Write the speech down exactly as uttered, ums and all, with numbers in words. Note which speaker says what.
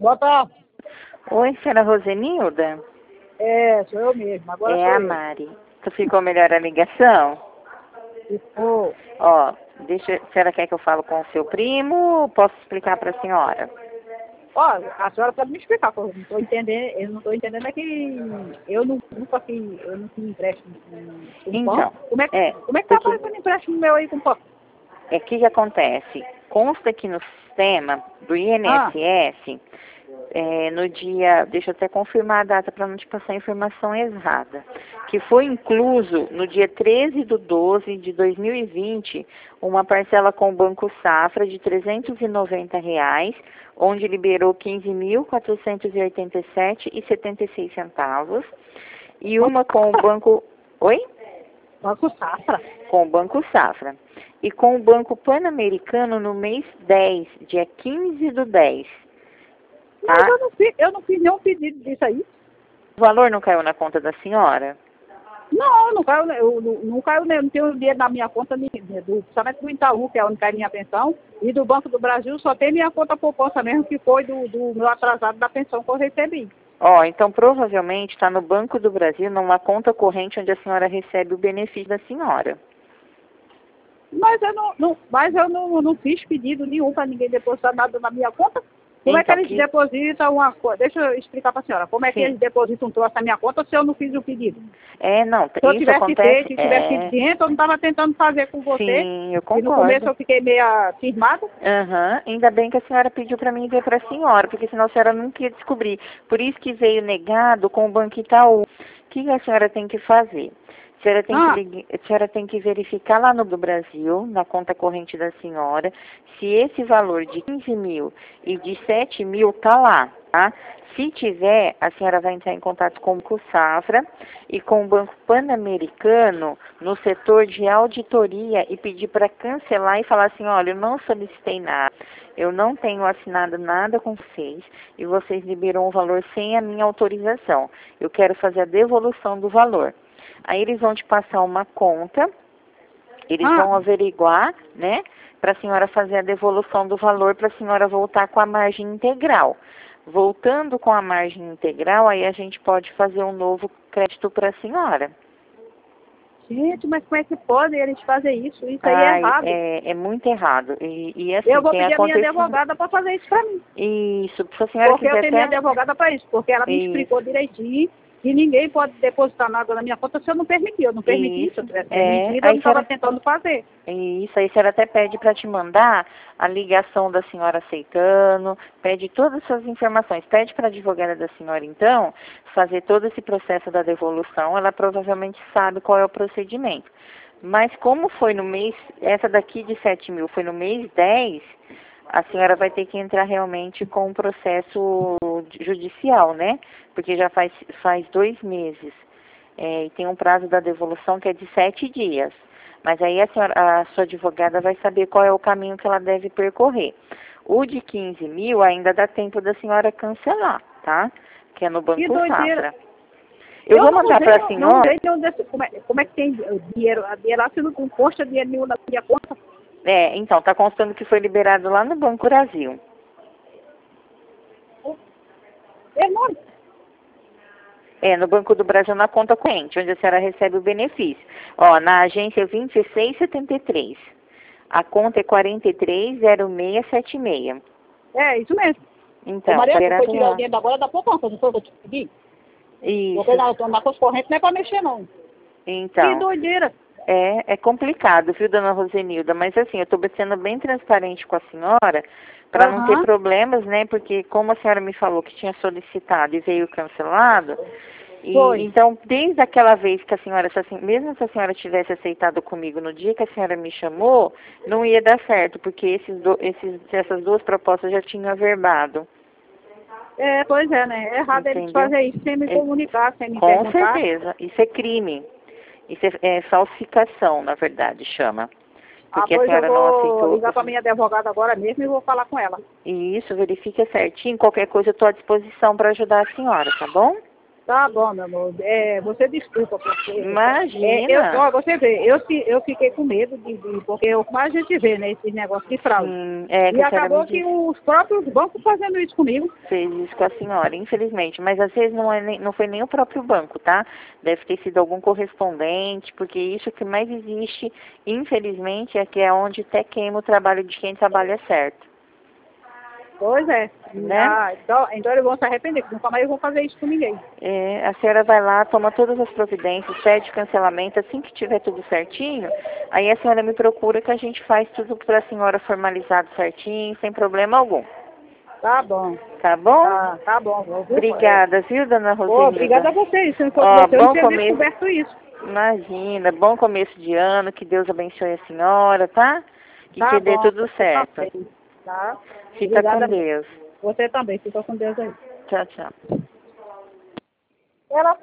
Speaker 1: Boa tarde.
Speaker 2: Oi, senhora Rosenilda?
Speaker 1: É, sou eu mesmo. Agora
Speaker 2: É
Speaker 1: sou
Speaker 2: a
Speaker 1: eu.
Speaker 2: Mari. Tu ficou melhor a ligação?
Speaker 1: Ficou.
Speaker 2: Ó, deixa, a senhora quer que eu fale com o seu primo ou posso explicar para a senhora?
Speaker 1: Olha, a senhora pode me explicar, porque eu não estou entendendo, eu não estou entendendo é que eu não, nunca fiz, eu não fiz empréstimo com, com
Speaker 2: Então,
Speaker 1: banco. Como é, que-
Speaker 2: é,
Speaker 1: como é que tá
Speaker 2: porque
Speaker 1: aparecendo empréstimo meu aí com banco?
Speaker 2: é que que acontece? Consta aqui no sistema do I N
Speaker 1: Ah,
Speaker 2: S S, é, no dia, deixa eu até confirmar a data para não te passar a informação errada, que foi incluso no dia treze de doze de dois mil e vinte, uma parcela com o Banco Safra de trezentos e noventa reais, onde liberou quinze mil quatrocentos e oitenta e sete reais e setenta e seis centavos, e uma com o Banco... Oi?
Speaker 1: Banco Safra.
Speaker 2: Com o Banco Safra. E com o Banco Pan-Americano no mês dez, dia quinze do dez.
Speaker 1: Mas
Speaker 2: Tá?
Speaker 1: eu não fiz, eu não fiz nenhum pedido disso aí.
Speaker 2: O valor não caiu na conta da senhora?
Speaker 1: Não, não caiu, né, eu, não, não caiu, né, eu não tenho dinheiro na minha conta, nem, né, do, principalmente do Itaú, que é onde cai minha pensão, e do Banco do Brasil só tem minha conta poupança mesmo, que foi do, do meu atrasado da pensão que eu recebi.
Speaker 2: Ó, então provavelmente está no Banco do Brasil, numa conta corrente onde a senhora recebe o benefício da senhora.
Speaker 1: Mas eu não, não, mas eu não, não fiz pedido nenhum para ninguém depositar nada na minha conta. Como é que
Speaker 2: Então,
Speaker 1: eles
Speaker 2: que...
Speaker 1: depositam uma coisa? Deixa eu explicar para a senhora. Como é que
Speaker 2: Sim.
Speaker 1: eles depositam um troço na minha conta se eu não fiz o pedido?
Speaker 2: É, não,
Speaker 1: Se eu
Speaker 2: isso
Speaker 1: tivesse
Speaker 2: acontece...
Speaker 1: feito, se tivesse sido
Speaker 2: É...
Speaker 1: ciente, eu não estava tentando fazer com você.
Speaker 2: Sim, eu
Speaker 1: E no começo
Speaker 2: concordo.
Speaker 1: eu fiquei meio cismada.
Speaker 2: Aham, ainda bem que a senhora pediu para mim ver para a senhora, porque senão a senhora nunca ia descobrir. Por isso que veio negado com o Banco Itaú. O que a senhora tem que fazer? A senhora tem,
Speaker 1: Ah,
Speaker 2: que, lig- a senhora tem que verificar lá no do Brasil, na conta corrente da senhora, se esse valor de quinze mil e de sete mil está lá, tá? Se tiver, a senhora vai entrar em contato com o Banco Safra e com o Banco Pan-Americano no setor de auditoria e pedir para cancelar e falar assim, olha, eu não solicitei nada, eu não tenho assinado nada com vocês e vocês liberam o valor sem a minha autorização. Eu quero fazer a devolução do valor. Aí eles vão te passar uma conta, eles
Speaker 1: ah,
Speaker 2: vão averiguar, né, para a senhora fazer a devolução do valor, para a senhora voltar com a margem integral. Voltando com a margem integral, aí a gente pode fazer um novo crédito para a senhora.
Speaker 1: gente, mas como é que pode eles fazer isso? Isso aí é
Speaker 2: Ai,
Speaker 1: errado.
Speaker 2: é, é muito errado. E, e assim,
Speaker 1: Eu vou
Speaker 2: tem
Speaker 1: pedir a minha
Speaker 2: acontecido...
Speaker 1: advogada para fazer isso para mim.
Speaker 2: Isso, se a senhora
Speaker 1: Porque eu
Speaker 2: quiser
Speaker 1: tenho minha
Speaker 2: até...
Speaker 1: advogada para isso, porque ela me
Speaker 2: Isso,
Speaker 1: explicou direitinho que ninguém pode depositar nada na minha conta se eu não permitir. Eu não permiti, se eu
Speaker 2: isso,
Speaker 1: tivesse
Speaker 2: é...
Speaker 1: permitido, eu
Speaker 2: Aí
Speaker 1: não
Speaker 2: a
Speaker 1: estava
Speaker 2: senhora...
Speaker 1: tentando fazer.
Speaker 2: Isso, aí a senhora até pede para te mandar a ligação da senhora aceitando, pede todas essas informações, pede para a advogada da senhora, então, fazer todo esse processo da devolução, ela provavelmente sabe qual é o procedimento. Mas como foi no mês, essa daqui de sete mil foi no mês dez, a senhora vai ter que entrar realmente com um processo judicial, né? Porque já faz, faz dois meses. É, e tem um prazo da devolução que é de sete dias. Mas aí a, senhora, a sua advogada vai saber qual é o caminho que ela deve percorrer. O de quinze mil ainda dá tempo da senhora cancelar, tá? Que é no
Speaker 1: Que
Speaker 2: Banco
Speaker 1: doideira.
Speaker 2: Safra. Eu,
Speaker 1: Eu
Speaker 2: vou
Speaker 1: não
Speaker 2: mandar
Speaker 1: usei,
Speaker 2: para a
Speaker 1: não, não
Speaker 2: senhora.
Speaker 1: usei nenhum desse. Como é, como é que tem o dinheiro? A dinheiro lá, se não não consta dinheiro nenhum na minha conta.
Speaker 2: É, então, tá constando que foi liberado lá no Banco Brasil.
Speaker 1: É, não.
Speaker 2: É, no Banco do Brasil, na conta corrente, onde a senhora recebe o benefício. Ó, na agência vinte e seis setenta e três. A conta é quarenta e três zero seis sete seis.
Speaker 1: É, isso mesmo. Ô,
Speaker 2: Então, tá
Speaker 1: Maria, tu foi
Speaker 2: liberado
Speaker 1: tirar o
Speaker 2: lá.
Speaker 1: dinheiro agora da poupança, não foi que eu te pedi? Porque
Speaker 2: Isso.
Speaker 1: na, na conta corrente não é para mexer, não. Que
Speaker 2: Então,
Speaker 1: doideira.
Speaker 2: é, é complicado, viu, dona Rosenilda? Mas assim, eu estou sendo bem transparente com a senhora, para não ter
Speaker 1: Aham.
Speaker 2: problemas, né? Porque como a senhora me falou que tinha solicitado e veio cancelado, e
Speaker 1: Foi.
Speaker 2: então, desde aquela vez que a senhora, se assim, mesmo se a senhora tivesse aceitado comigo no dia que a senhora me chamou, não ia dar certo, porque esses do, esses, essas duas propostas já tinham averbado,
Speaker 1: É, pois é, né? É errado eles
Speaker 2: entendeu?
Speaker 1: fazerem isso sem me
Speaker 2: É,
Speaker 1: comunicar, sem me
Speaker 2: com
Speaker 1: perguntar.
Speaker 2: certeza, isso é crime. Isso é, é falsificação, na verdade, chama.
Speaker 1: Ah,
Speaker 2: Porque a
Speaker 1: pois eu
Speaker 2: senhora não
Speaker 1: vou
Speaker 2: aceitou.
Speaker 1: ligar para minha advogada agora mesmo e vou falar com ela.
Speaker 2: E isso, verifica certinho. Qualquer coisa eu estou à disposição para ajudar a senhora, tá bom?
Speaker 1: Tá bom, meu amor. É, você desculpa, porque...
Speaker 2: Imagina.
Speaker 1: É, eu, ó, você vê, eu, fi- eu fiquei com medo, de, de- porque é o que mais a gente vê, né, esse negócio de fraude.
Speaker 2: Sim, é que
Speaker 1: E
Speaker 2: a senhora me
Speaker 1: acabou que
Speaker 2: disse.
Speaker 1: os próprios bancos fazendo isso comigo.
Speaker 2: Fez isso com a senhora, infelizmente. Mas às vezes não, é nem, não foi nem o próprio banco, tá? Deve ter sido algum correspondente, porque isso que mais existe, infelizmente, é que é onde até queima o trabalho de quem trabalha certo.
Speaker 1: Pois é.
Speaker 2: Né?
Speaker 1: Ah, então, então eles vão se arrepender, porque nunca mais eu vou fazer isso com ninguém.
Speaker 2: É, a senhora vai lá, toma todas as providências, pede cancelamento, assim que tiver tudo certinho, aí a senhora me procura que a gente faz tudo para a senhora formalizado certinho, sem problema algum.
Speaker 1: Tá bom.
Speaker 2: Tá bom?
Speaker 1: Tá, tá bom. Viu?
Speaker 2: Obrigada, viu, dona
Speaker 1: Ô,
Speaker 2: Rosenilda?
Speaker 1: obrigada a vocês. Se não fosse
Speaker 2: Ó,
Speaker 1: você, eu não
Speaker 2: bom
Speaker 1: tinha
Speaker 2: começo.
Speaker 1: descoberto isso.
Speaker 2: Imagina, bom começo de ano, que Deus abençoe a senhora, tá? E
Speaker 1: Tá
Speaker 2: que dê
Speaker 1: bom.
Speaker 2: tudo
Speaker 1: Você
Speaker 2: certo.
Speaker 1: também, tá?
Speaker 2: Fica com
Speaker 1: Obrigada.
Speaker 2: Deus.
Speaker 1: Você também. Fica com Deus aí.
Speaker 2: Tchau, tchau.
Speaker 1: Ela